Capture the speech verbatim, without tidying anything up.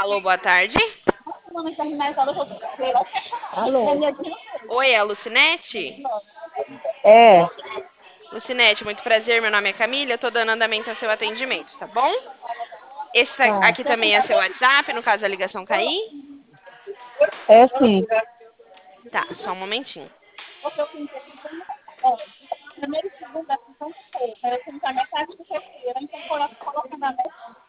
Alô, boa tarde. Alô? Oi, é a Lucinete? É, Lucinete, muito prazer, meu nome é Camila, eu tô dando andamento ao seu atendimento, tá bom? Esse tá- tá. aqui também é seu WhatsApp, no caso a ligação cair? É sim. Tá, só um momentinho. Primeiro e segundo, assim, são seis. Aí eu tenho que pagar a parte de terceira, então coloca coloca na mesa.